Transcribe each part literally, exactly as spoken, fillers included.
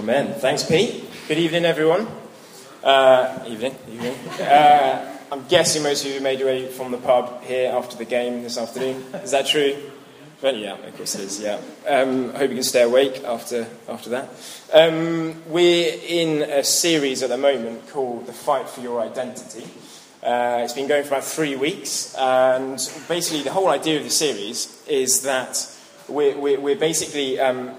Amen. Thanks, Pete. Good evening, everyone. Uh, evening, evening. Uh, I'm guessing most of you made your way from the pub here after the game this afternoon. Is that true? Well, yeah, of course it is, yeah. Um, I hope you can stay awake after after that. Um, we're in a series at the moment called The Fight for Your Identity. Uh, it's been going for about three weeks, and basically the whole idea of the series is that we're, we're, we're basically... Um,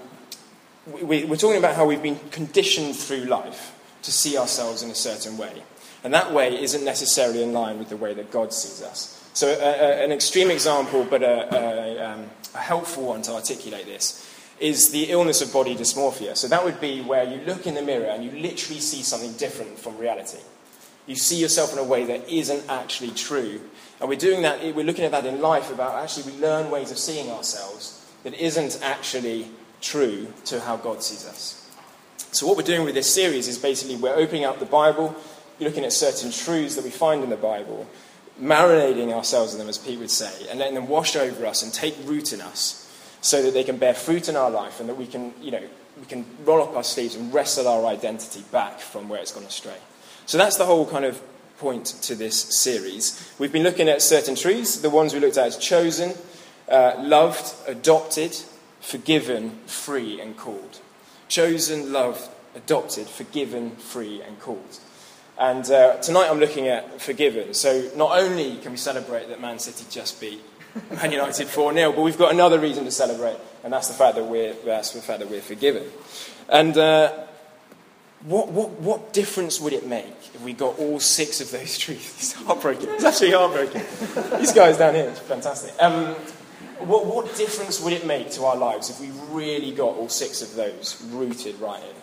we, we're talking about how we've been conditioned through life to see ourselves in a certain way. And that way isn't necessarily in line with the way that God sees us. So a, a, an extreme example, but a, a, um, a helpful one to articulate this, is the illness of body dysmorphia. So that would be where you look in the mirror and you literally see something different from reality. You see yourself in a way that isn't actually true. And we're doing that, we're looking at that in life about actually we learn ways of seeing ourselves that isn't actually true to how God sees us. So what we're doing with this series is basically we're opening up the Bible, looking at certain truths that we find in the Bible, marinating ourselves in them, as Pete would say, and letting them wash over us and take root in us so that they can bear fruit in our life and that we can, you know, we can roll up our sleeves and wrestle our identity back from where it's gone astray. So that's the whole kind of point to this series. We've been looking at certain truths. The ones we looked at as chosen, uh, loved, adopted, forgiven, free, and called. Chosen, loved, adopted, forgiven, free, and called. And uh, tonight I'm looking at forgiven. So not only can we celebrate that Man City just beat Man United four nil, but we've got another reason to celebrate, and that's the fact that we're that's the fact that we're forgiven. And uh, what what what difference would it make if we got all six of those truths? It's heartbreaking. It's actually heartbreaking. These guys down here, it's fantastic. Um, What, what difference would it make to our lives if we really got all six of those rooted right in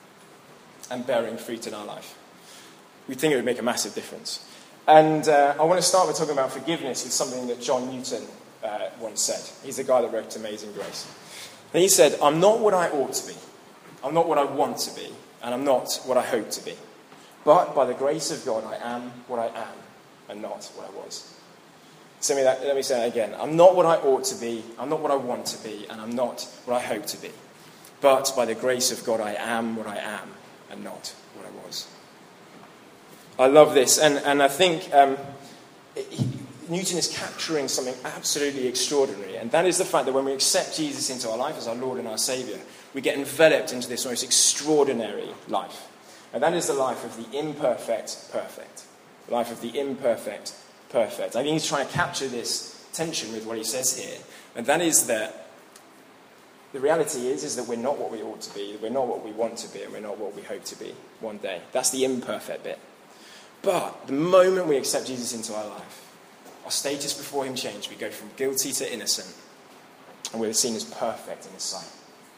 and bearing fruit in our life? We'd think it would make a massive difference. And uh, I want to start by talking about forgiveness with something that John Newton uh, once said. He's the guy that wrote Amazing Grace. And he said, "I'm not what I ought to be. I'm not what I want to be. And I'm not what I hope to be. But by the grace of God, I am what I am and not what I was." Let me, that, let me say that again. I'm not what I ought to be, I'm not what I want to be, and I'm not what I hope to be. But by the grace of God, I am what I am, and not what I was. I love this, and, and I think um, he, Newton is capturing something absolutely extraordinary, and that is the fact that when we accept Jesus into our life as our Lord and our Saviour, we get enveloped into this most extraordinary life. And that is the life of the imperfect perfect. The life of the imperfect perfect. I think he's trying to capture this tension with what he says here. And that is that the reality is, is that we're not what we ought to be, we're not what we want to be, and we're not what we hope to be one day. That's the imperfect bit. But the moment we accept Jesus into our life, our status before him changed. We go from guilty to innocent, and we're seen as perfect in his sight.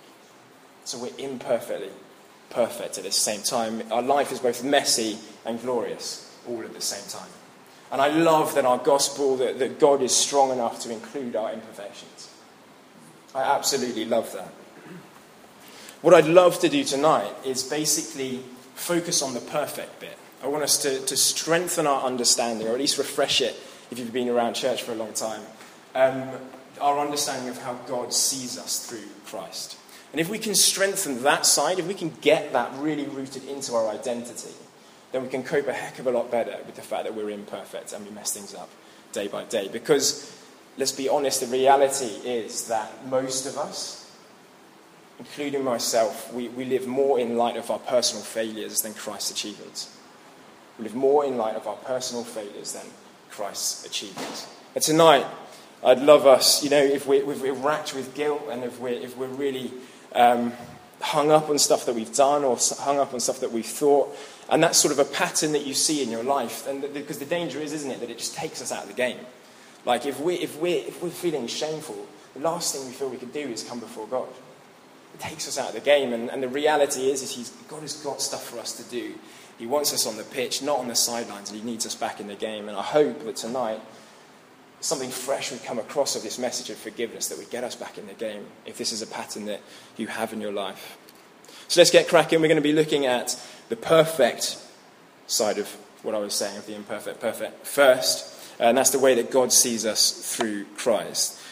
So we're imperfectly perfect at the same time. Our life is both messy and glorious all at the same time. And I love that our gospel, that, that God is strong enough to include our imperfections. I absolutely love that. What I'd love to do tonight is basically focus on the perfect bit. I want us to, to strengthen our understanding, or at least refresh it if you've been around church for a long time, um, our understanding of how God sees us through Christ. And if we can strengthen that side, if we can get that really rooted into our identity, then we can cope a heck of a lot better with the fact that we're imperfect and we mess things up day by day. Because, let's be honest, the reality is that most of us, including myself, we, we live more in light of our personal failures than Christ's achievements. We live more in light of our personal failures than Christ's achievements. And tonight, I'd love us, you know, if we're, if we're racked with guilt and if we're, if we're really um, hung up on stuff that we've done or hung up on stuff that we've thought, and that's sort of a pattern that you see in your life. And the, because the danger is, isn't it, that it just takes us out of the game. Like if we if we if we're feeling shameful, the last thing we feel we could do is come before God. It takes us out of the game. And, and the reality is, is he's, God has got stuff for us to do. He wants us on the pitch, not on the sidelines, and he needs us back in the game. And I hope that tonight something fresh would come across of this message of forgiveness that would get us back in the game, if this is a pattern that you have in your life. So let's get cracking. We're going to be looking at the perfect side of what I was saying, of the imperfect perfect first, and that's the way that God sees us through Christ.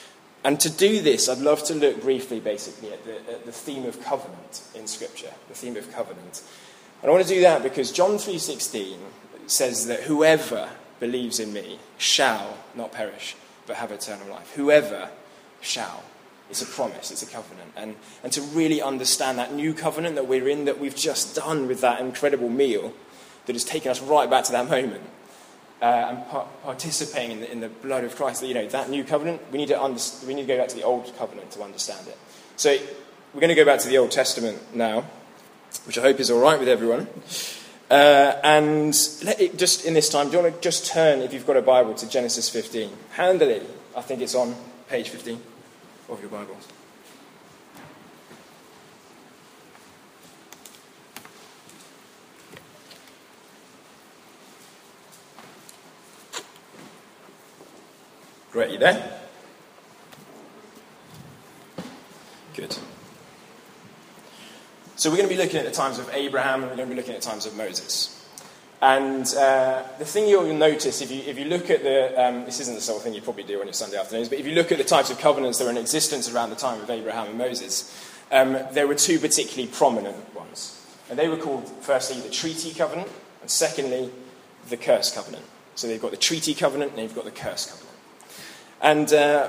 and to do this, I'd love to look briefly, basically, at the, at the theme of covenant in Scripture, the theme of covenant. And I want to do that because John three sixteen says that whoever believes in me shall not perish, but have eternal life. Whoever shall. It's a promise, it's a covenant. And, and to really understand that new covenant that we're in, that we've just done with that incredible meal, that has taken us right back to that moment, uh, and par- participating in the, in the blood of Christ, you know, that new covenant, we need to under- we need to go back to the old covenant to understand it. So we're going to go back to the Old Testament now, which I hope is all right with everyone. Uh, and let it just in this time, do you want to just turn, if you've got a Bible, to Genesis fifteen? Handily, I think it's on page fifteen of your Bibles. Great, you there? Good. So we're going to be looking at the times of Abraham, and we're going to be looking at the times of Moses. And uh, the thing you'll notice, if you if you look at the, um, this isn't the sort of thing you probably do on your Sunday afternoons, but if you look at the types of covenants that were in existence around the time of Abraham and Moses, um, there were two particularly prominent ones. And they were called, firstly, the treaty covenant, and secondly, the curse covenant. So they've got the treaty covenant, and they've got the curse covenant. And uh,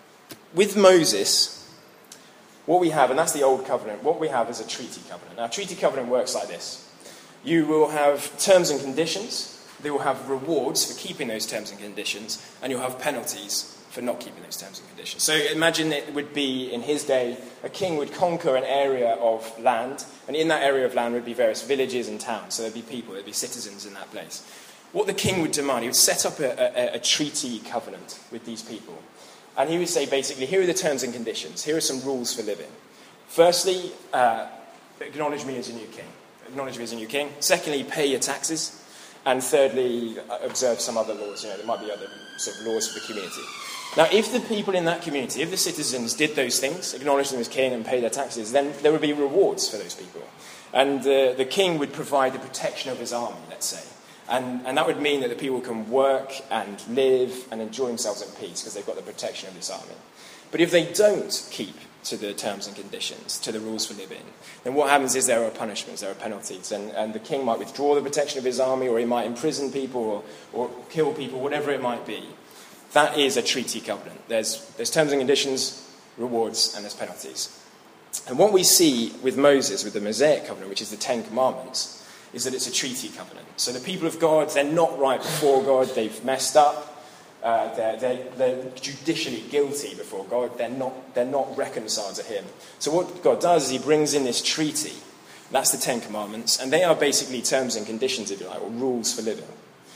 with Moses, what we have, and that's the old covenant, what we have is a treaty covenant. Now, a treaty covenant works like this. You will have terms and conditions, they will have rewards for keeping those terms and conditions, and you'll have penalties for not keeping those terms and conditions. So imagine it would be, in his day, a king would conquer an area of land, and in that area of land would be various villages and towns. So there'd be people, there'd be citizens in that place. What the king would demand, he would set up a, a, a treaty covenant with these people. And he would say, basically, here are the terms and conditions. Here are some rules for living. Firstly, uh, acknowledge me as your new king. Acknowledge me as a new king. Secondly, pay your taxes. And thirdly, observe some other laws. You know, there might be other sort of laws for the community. Now, if the people in that community, if the citizens did those things, acknowledge them as king and pay their taxes, then there would be rewards for those people. And uh, the king would provide the protection of his army, let's say. And, and that would mean that the people can work and live and enjoy themselves in peace because they've got the protection of this army. But if they don't keep to the terms and conditions, to the rules for living, then what happens is there are punishments, there are penalties, and, and the king might withdraw the protection of his army, or he might imprison people, or, or kill people, whatever it might be. That is a treaty covenant. There's, there's terms and conditions, rewards, and there's penalties. And what we see with Moses, with the Mosaic covenant, which is the Ten Commandments, is that it's a treaty covenant. So the people of God, they're not right before God, they've messed up. Uh, they're, they're, they're judicially guilty before God. They're not, they're not reconciled to him. So what God does is he brings in this treaty. That's the Ten Commandments. And they are basically terms and conditions, if you like, or rules for living.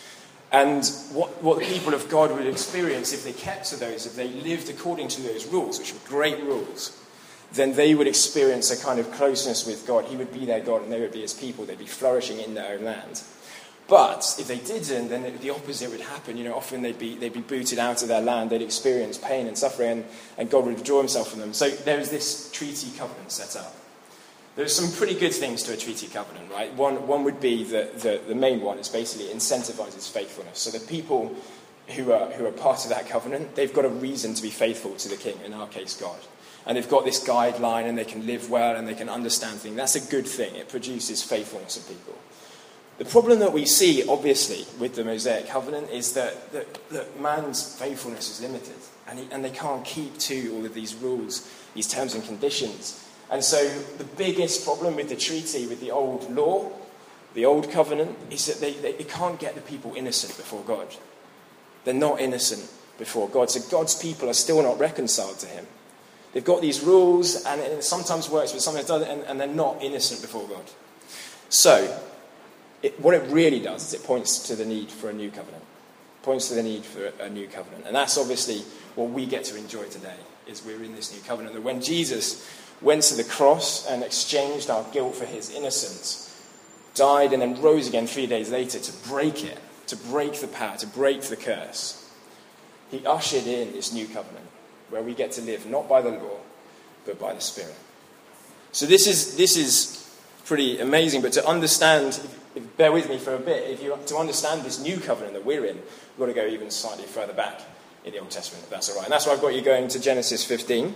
And what, what the people of God would experience if they kept to those, if they lived according to those rules, which were great rules, then they would experience a kind of closeness with God. He would be their God and they would be his people. They'd be flourishing in their own land. But if they didn't, then the opposite would happen. You know, often they'd be they'd be booted out of their land. They'd experience pain and suffering, and, and God would withdraw himself from them. So there is this treaty covenant set up. There's some pretty good things to a treaty covenant, right? One one would be that the, the main one is basically incentivizes faithfulness. So the people who are who are part of that covenant, they've got a reason to be faithful to the king, in our case, God. And they've got this guideline, and they can live well, and they can understand things. That's a good thing. It produces faithfulness of people. The problem that we see, obviously, with the Mosaic covenant is that, that, that man's faithfulness is limited, and, he, and they can't keep to all of these rules, these terms and conditions. And so the biggest problem with the treaty, with the old law, the old covenant, is that they, they, they can't get the people innocent before God. They're not innocent before God. So God's people are still not reconciled to him. They've got these rules, and it sometimes works, but sometimes it doesn't, and, and they're not innocent before God. So It, what it really does is it points to the need for a new covenant. It points to the need for a new covenant. And that's obviously what we get to enjoy today, is we're in this new covenant. That when Jesus went to the cross and exchanged our guilt for his innocence, died and then rose again three days later to break it, to break the power, to break the curse, he ushered in this new covenant where we get to live not by the law, but by the Spirit. So this is this is pretty amazing, but to understand, if, bear with me for a bit, if you to understand this new covenant that we're in, we've got to go even slightly further back in the Old Testament, if that's all right. And that's why I've got you going to Genesis fifteen.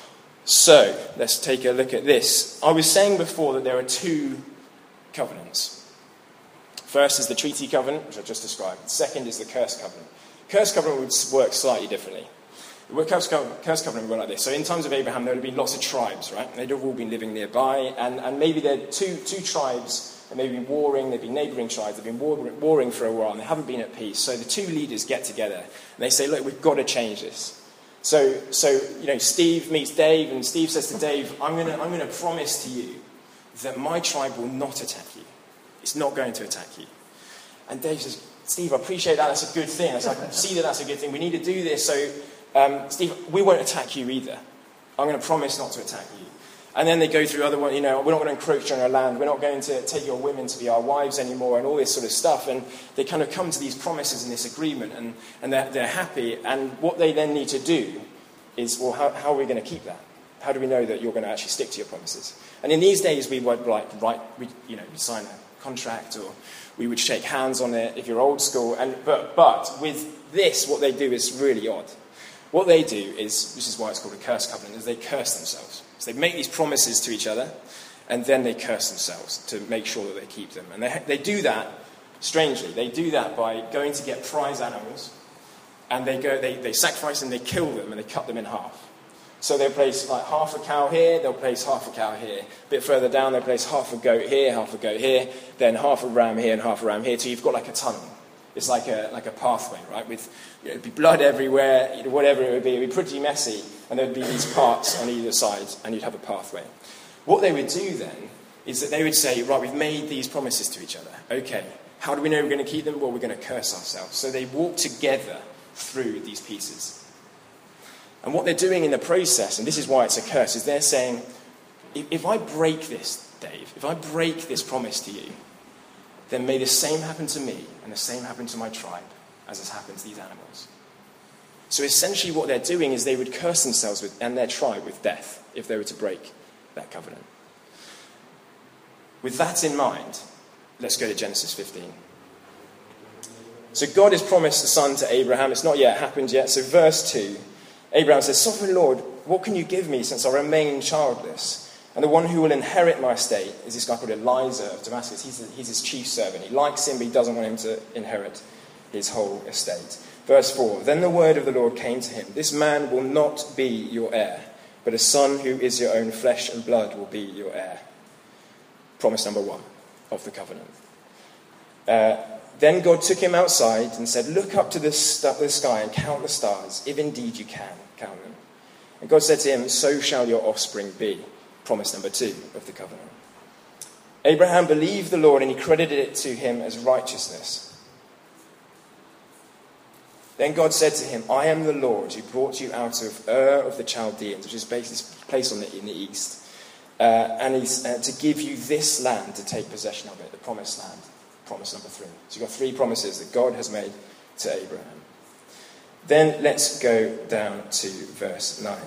So, let's take a look at this. I was saying before that there are two covenants. First is the treaty covenant, which I just described. The second is the curse covenant. Curse covenant would work slightly differently. The curse covenant, curse covenant would work like this. So in times of Abraham, there would have been lots of tribes, right? They'd have all been living nearby, and, and maybe there are two, two tribes, and they've been warring, they've been neighbouring tribes, they've been war, warring for a while, and they haven't been at peace. So the two leaders get together, and they say, look, we've got to change this. So, so you know, Steve meets Dave, and Steve says to Dave, I'm going to I'm going to promise to you that my tribe will not attack you. It's not going to attack you. And Dave says, Steve, I appreciate that. That's a good thing. I can see that that's a good thing. We need to do this. So, um, Steve, we won't attack you either. I'm going to promise not to attack you. And then they go through other ones, you know, we're not going to encroach on our land. We're not going to take your women to be our wives anymore and all this sort of stuff. And they kind of come to these promises and this agreement, and, and they're, they're happy. And what they then need to do is, well, how, how are we going to keep that? How do we know that you're going to actually stick to your promises? And in these days, we would like write, we, you know, we sign a contract, or we would shake hands on it if you're old school. And but but with this, what they do is really odd. What they do is, this is why it's called a curse covenant, is they curse themselves. So they make these promises to each other, and then they curse themselves to make sure that they keep them. And they they do that strangely. They do that by going to get prize animals, and they go they, they sacrifice them, they kill them, and they cut them in half. So they'll place like half a cow here, they'll place half a cow here. A bit further down, they'll place half a goat here, half a goat here, then half a ram here and half a ram here. So you've got like a tunnel. It's like a like a pathway, right? With, you know, it'd be blood everywhere, you know, whatever it would be. It would be pretty messy, and there'd be these parts on either side, and you'd have a pathway. What they would do then is that they would say, right, we've made these promises to each other. Okay, how do we know we're going to keep them? Well, we're going to curse ourselves. So they walk together through these pieces. And what they're doing in the process, and this is why it's a curse, is they're saying, if, if I break this, Dave, if I break this promise to you, then may the same happen to me and the same happen to my tribe as has happened to these animals. So essentially what they're doing is they would curse themselves with, and their tribe with death if they were to break that covenant. With that in mind, let's go to Genesis fifteen. So God has promised the son to Abraham. It's not yet happened yet. So verse two, Abraham says, Sovereign Lord, what can you give me since I remain childless? And the one who will inherit my estate is this guy called Eliezer of Damascus. He's, a, he's his chief servant. He likes him, but he doesn't want him to inherit his whole estate. Verse four, Then the word of the Lord came to him. This man will not be your heir, but a son who is your own flesh and blood will be your heir. Promise number one of the covenant. Uh, then God took him outside and said, Look up to the, st- the sky and count the stars, if indeed you can count them. And God said to him, So shall your offspring be. Promise number two of the covenant. Abraham believed the Lord and he credited it to him as righteousness. Then God said to him, I am the Lord who brought you out of Ur of the Chaldeans, which is based this place on the, in the east, uh, and he's uh, to give you this land to take possession of it, the promised land. Promise number three. So you've got three promises that God has made to Abraham. Then let's go down to verse nine.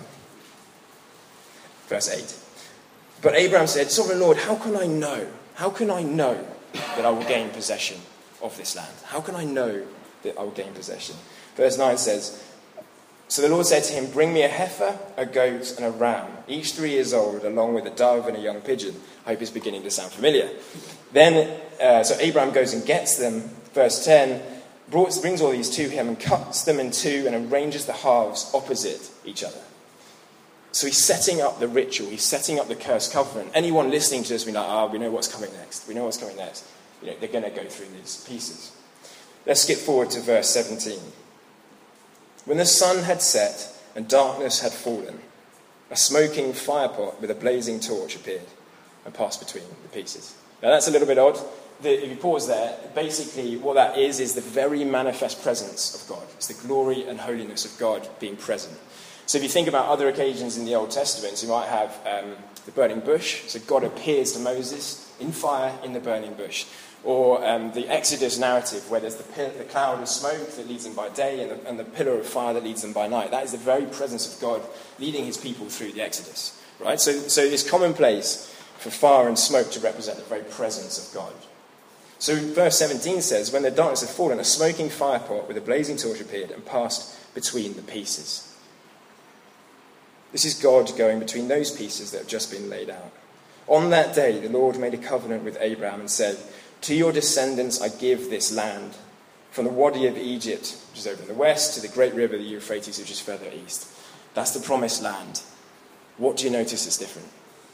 Verse eight. But Abraham said, Sovereign Lord, how can I know? How can I know that I will gain possession of this land? How can I know that I will gain possession? Verse nine says, So the Lord said to him, Bring me a heifer, a goat, and a ram, each three years old, along with a dove and a young pigeon. I hope it's beginning to sound familiar. Then, uh, so Abraham goes and gets them. Verse ten, brought, brings all these to him and cuts them in two and arranges the halves opposite each other. So he's setting up the ritual, he's setting up the curse covenant. Anyone listening to this will be like, ah, oh, we know what's coming next. We know what's coming next. You know, they're going to go through these pieces. Let's skip forward to verse seventeen. When the sun had set and darkness had fallen, a smoking firepot with a blazing torch appeared and passed between the pieces. Now that's a little bit odd. The, if you pause there, basically what that is is the very manifest presence of God. It's the glory and holiness of God being present. So if you think about other occasions in the Old Testament, you might have um, the burning bush. So God appears to Moses in fire in the burning bush. Or um, the Exodus narrative, where there's the, pil- the cloud of smoke that leads them by day and the, and the pillar of fire that leads them by night. That is the very presence of God leading his people through the Exodus. Right? So, so it's commonplace for fire and smoke to represent the very presence of God. So verse seventeen says, When the darkness had fallen, a smoking firepot with a blazing torch appeared and passed between the pieces. This is God going between those pieces that have just been laid out. On that day, the Lord made a covenant with Abraham and said, "To your descendants I give this land, from the Wadi of Egypt, which is over in the west, to the great river, the Euphrates, which is further east." That's the promised land. What do you notice is different?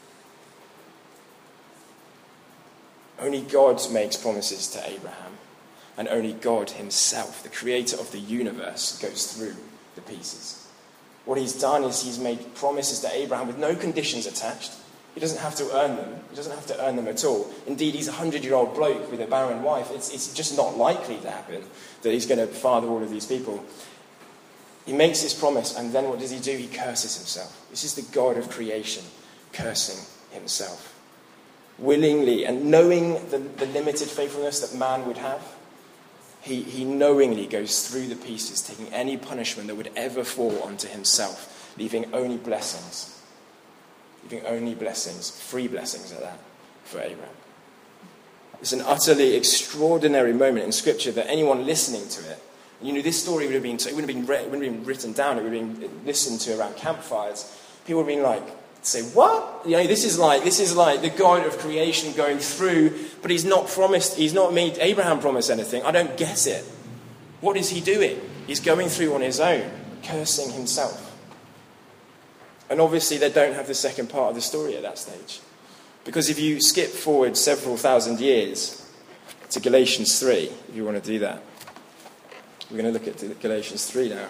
Only God makes promises to Abraham, and only God himself, the creator of the universe, goes through the pieces. What he's done is he's made promises to Abraham with no conditions attached. He doesn't have to earn them. He doesn't have to earn them at all. Indeed, he's a hundred-year-old bloke with a barren wife. It's, it's just not likely to happen that he's going to father all of these people. He makes this promise, and then what does he do? He curses himself. This is the God of creation cursing himself. Willingly, and knowing the, the limited faithfulness that man would have, he, he knowingly goes through the pieces, taking any punishment that would ever fall onto himself, leaving only blessings. Leaving only blessings, free blessings at that, for Abraham. It's an utterly extraordinary moment in Scripture that anyone listening to it, you know, this story would have been, it wouldn't have been, read, it wouldn't have been written down, it would have been listened to around campfires. People would have been like, say, what? You know, this is like, this is like the God of creation going through, but he's not promised, he's not made Abraham promise anything. I don't get it. What is he doing? He's going through on his own, cursing himself. And obviously they don't have the second part of the story at that stage. Because if you skip forward several thousand years to Galatians three, if you want to do that. We're going to look at Galatians three now.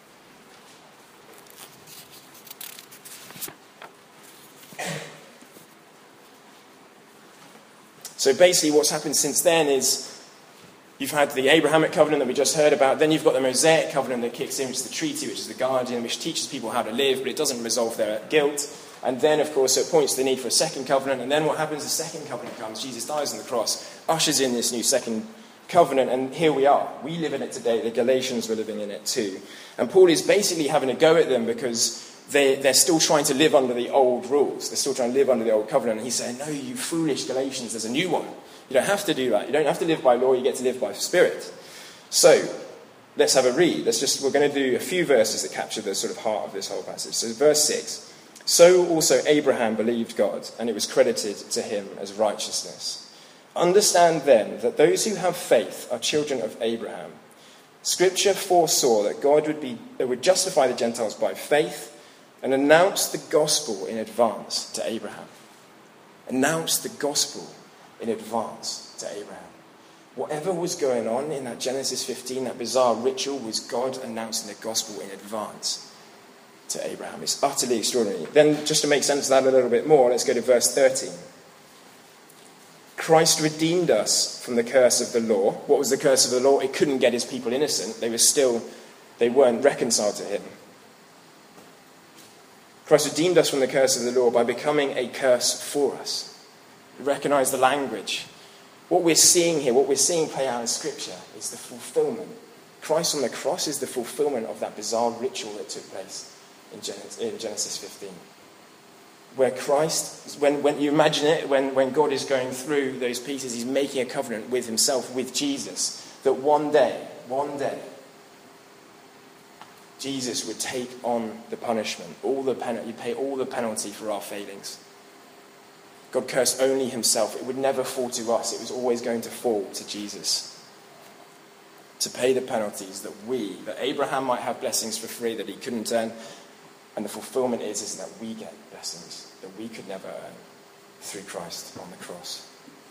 So basically what's happened since then is you've had the Abrahamic covenant that we just heard about. Then you've got the Mosaic covenant that kicks in, which is the treaty, which is the guardian, which teaches people how to live, but it doesn't resolve their guilt. And then, of course, it points to the need for a second covenant. And then what happens? The second covenant comes. Jesus dies on the cross, ushers in this new second covenant. And here we are. We live in it today. The Galatians were living in it too. And Paul is basically having a go at them because they, they're still trying to live under the old rules. They're still trying to live under the old covenant. And he's saying, no, you foolish Galatians, there's a new one. You don't have to do that. You don't have to live by law. You get to live by spirit. So let's have a read. Let's just, we're going to do a few verses that capture the sort of heart of this whole passage. So verse six. So also Abraham believed God, and it was credited to him as righteousness. Understand then that those who have faith are children of Abraham. Scripture foresaw that God would be would justify the Gentiles by faith and announce the gospel in advance to Abraham. Announce the gospel in advance to Abraham. Whatever was going on in that Genesis fifteen, that bizarre ritual, was God announcing the gospel in advance to Abraham. It's utterly extraordinary. Then, just to make sense of that a little bit more, let's go to verse thirteen. Christ redeemed us from the curse of the law. What was the curse of the law? It couldn't get his people innocent. They were still, they weren't reconciled to him. Christ redeemed us from the curse of the law by becoming a curse for us. We recognize the language. What we're seeing here, what we're seeing play out in Scripture, is the fulfillment. Christ on the cross is the fulfillment of that bizarre ritual that took place in Genesis, in Genesis fifteen. Where Christ, when, when you imagine it, when, when God is going through those pieces, he's making a covenant with himself, with Jesus, that one day, one day, Jesus would take on the punishment, all the penalty, you pay all the penalty for our failings. God cursed only himself. It would never fall to us. It was always going to fall to Jesus to pay the penalties that we, that Abraham might have blessings for free that he couldn't earn. And the fulfillment is, is that we get blessings that we could never earn through Christ on the cross.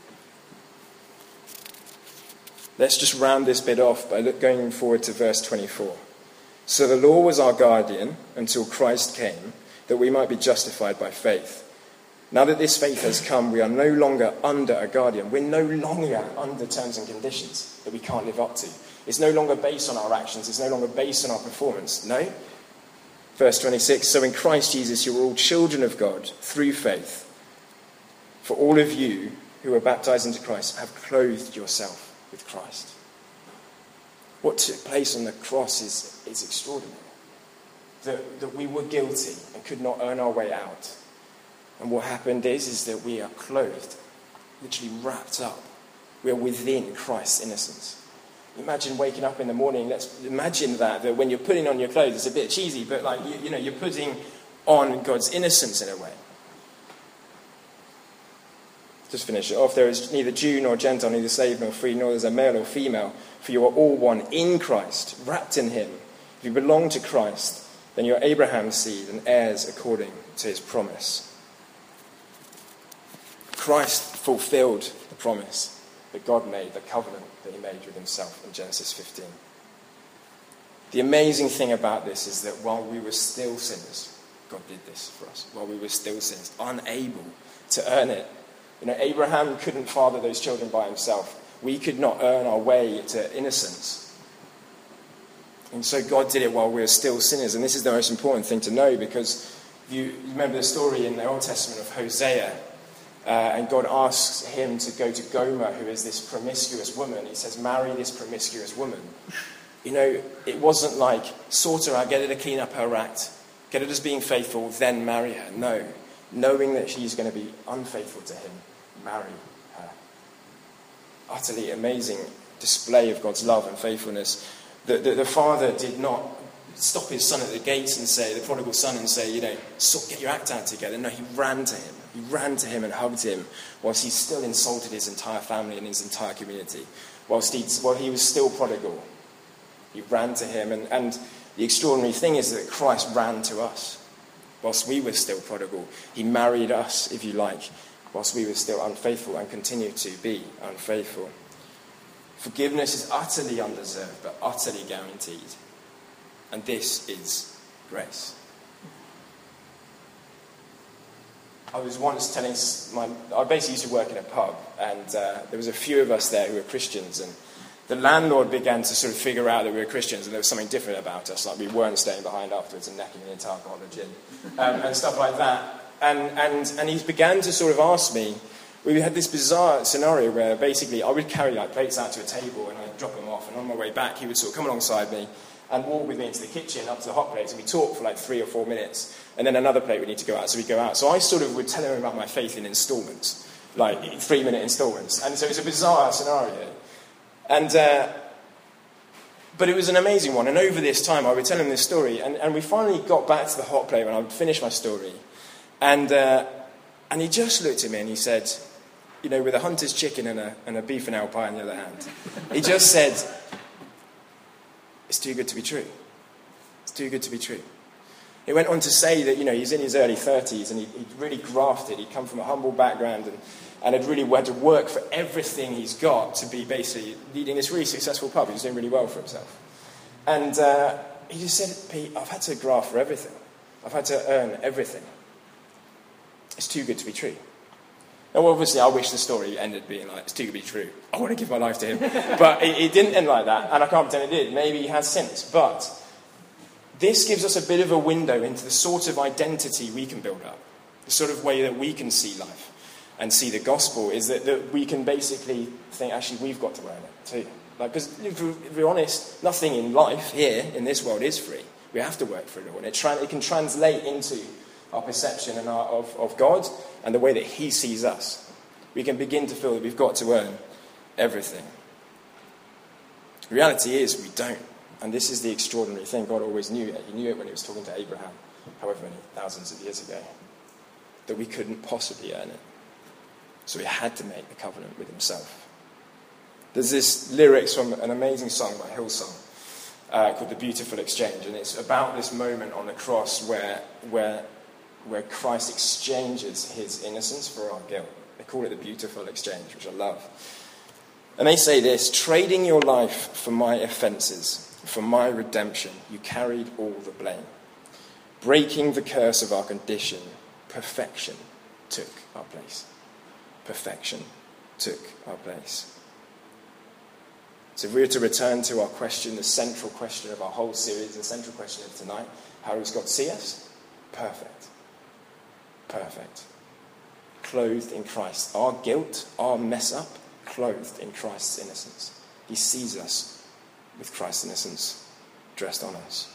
Let's just round this bit off by look, going forward to verse twenty-four. So the law was our guardian until Christ came, that we might be justified by faith. Now that this faith has come, we are no longer under a guardian. We're no longer under terms and conditions that we can't live up to. It's no longer based on our actions. It's no longer based on our performance. No. Verse twenty-six, so in Christ Jesus you are all children of God through faith. For all of you who are baptized into Christ have clothed yourself with Christ. What took place on the cross is, is extraordinary. That, that we were guilty and could not earn our way out. And what happened is, is that we are clothed, literally wrapped up. We are within Christ's innocence. Imagine waking up in the morning. Let's imagine that, that when you're putting on your clothes, it's a bit cheesy, but like, you, you know, you're putting on God's innocence in a way. Just finish it off. There is neither Jew nor Gentile, neither slave nor free, nor is there male or female, for you are all one in Christ, wrapped in him. If you belong to Christ, then you're Abraham's seed and heirs according to his promise. Christ fulfilled the promise that God made, the covenant that he made with himself in Genesis fifteen. The amazing thing about this is that while we were still sinners, God did this for us. While we were still sinners, unable to earn it. You know, Abraham couldn't father those children by himself. We could not earn our way to innocence. And so God did it while we were still sinners. And this is the most important thing to know, because you remember the story in the Old Testament of Hosea. Uh, and God asks him to go to Gomer, who is this promiscuous woman. He says, marry this promiscuous woman. You know, it wasn't like, sort her out, get her to clean up her act, get her to being faithful, then marry her. No. Knowing that she's going to be unfaithful to him, marry her. Utterly amazing display of God's love and faithfulness. The, the, the father did not stop his son at the gates and say, the prodigal son, and say, you know, sort, get your act out together. No, he ran to him. He ran to him and hugged him, whilst he still insulted his entire family and his entire community. Whilst he, while he was still prodigal, he ran to him. And, and the extraordinary thing is that Christ ran to us. Whilst we were still prodigal, he married us, if you like, whilst we were still unfaithful and continue to be unfaithful. Forgiveness is utterly undeserved, but utterly guaranteed. And this is grace. I was once telling my... I basically used to work in a pub, and uh, there was a few of us there who were Christians, and the landlord began to sort of figure out that we were Christians, and there was something different about us, like we weren't staying behind afterwards and necking the entire alcohol gin, um, and stuff like that. And, and, and he began to sort of ask me... We had this bizarre scenario where basically I would carry like plates out to a table and I'd drop them off, and on my way back he would sort of come alongside me and walk with me into the kitchen up to the hot plates, and we'd talk for like three or four minutes, and then another plate would need to go out, so we'd go out. So I sort of would tell him about my faith in installments, like three minute installments, and so it was a bizarre scenario. And uh, but it was an amazing one, and over this time I would tell him this story, and, and we finally got back to the hot plate when I would finish my story, and uh, and he just looked at me and he said, you know, with a hunter's chicken and a, and a beef and ale pie in the other hand, he just said, it's too good to be true. It's too good to be true. He went on to say that, you know, he's in his early thirties and he, he'd really grafted. He'd come from a humble background and, and had really had to work for everything he's got to be basically leading this really successful pub. He was doing really well for himself. And uh, he just said, Pete, I've had to graft for everything. I've had to earn everything. It's too good to be true. Now, obviously, I wish the story ended being like, it's too good to be true. I want to give my life to him. But it, it didn't end like that, and I can't pretend it did. Maybe he has since. But this gives us a bit of a window into the sort of identity we can build up, the sort of way that we can see life and see the gospel, is that, that we can basically think, actually, we've got to earn it too. Like, because if we're honest, nothing in life here, in this world, is free. We have to work for it all. And it, tra- it can translate into our perception and our, of, of God and the way that he sees us. We can begin to feel that we've got to earn everything. The reality is we don't. And this is the extraordinary thing. God always knew it. He knew it when he was talking to Abraham, however many thousands of years ago, that we couldn't possibly earn it. So he had to make the covenant with himself. There's this lyrics from an amazing song by Hillsong uh, called The Beautiful Exchange. And it's about this moment on the cross where, where, where Christ exchanges his innocence for our guilt. They call it the beautiful exchange, which I love. And they say this: trading your life for my offences, for my redemption, you carried all the blame. Breaking the curse of our condition, perfection took our place. Perfection took our place. So if we were to return to our question, the central question of our whole series, the central question of tonight, how does God see us? Perfect. Perfect. Clothed in Christ. Our guilt, our mess up, clothed in Christ's innocence. He sees us with Christ's innocence dressed on us.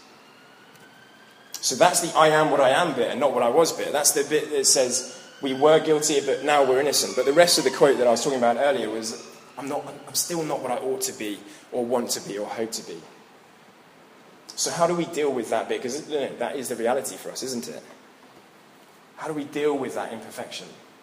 So that's the I am what I am bit and not what I was bit. That's the bit that says we were guilty but now we're innocent. But the rest of the quote that I was talking about earlier was I'm not, I'm still not what I ought to be or want to be or hope to be. So how do we deal with that bit? Because you know, that is the reality for us, isn't it? How do we deal with that imperfection?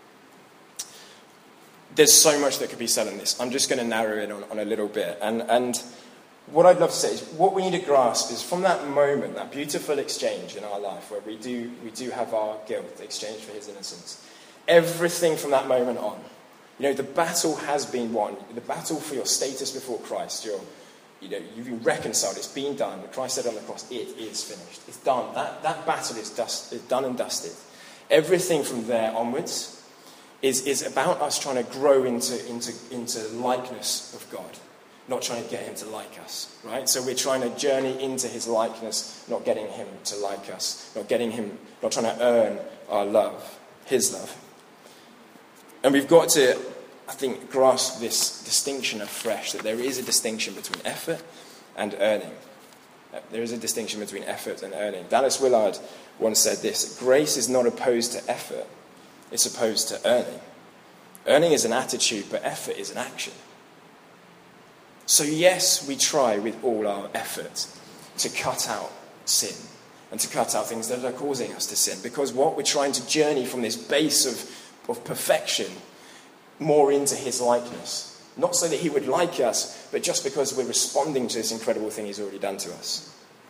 There's so much that could be said on this. I'm just going to narrow it on, on a little bit. And, and what I'd love to say is what we need to grasp is from that moment, that beautiful exchange in our life where we do, we do have our guilt exchanged for his innocence. Everything from that moment on, you know, the battle has been won. The battle for your status before Christ, your, you know, you've been reconciled. It's been done. Christ said on the cross, it is finished. It's done. That, that battle is, dust, is done and dusted. Everything from there onwards is, is about us trying to grow into, into, into likeness of God, not trying to get him to like us, right? So we're trying to journey into his likeness, not getting him to like us, not getting him, not trying to earn our love, his love. And we've got to, I think, grasp this distinction afresh, that there is a distinction between effort and earning. There is a distinction between effort and earning. Dallas Willard once said this: grace is not opposed to effort, it's opposed to earning. Earning is an attitude, but effort is an action. So yes, we try with all our effort to cut out sin and to cut out things that are causing us to sin, because what we're trying to journey from this base of, of perfection more into his likeness. Not so that he would like us, but just because we're responding to this incredible thing he's already done to us.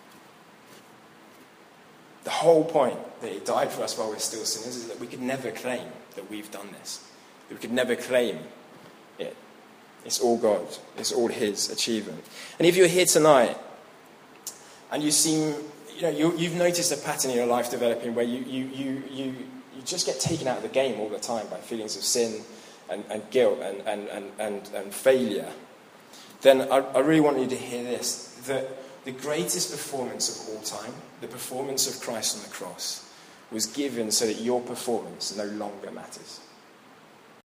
The whole point that he died for us while we're still sinners is that we could never claim that we've done this. That we could never claim it. It's all God. It's all his achievement. And if you're here tonight and you seem, you know, you, you've noticed a pattern in your life developing where you, you, you, you, you just get taken out of the game all the time by feelings of sin and, and guilt and, and, and, and, and failure, then I, I really want you to hear this, that the greatest performance of all time, the performance of Christ on the cross, was given so that your performance no longer matters.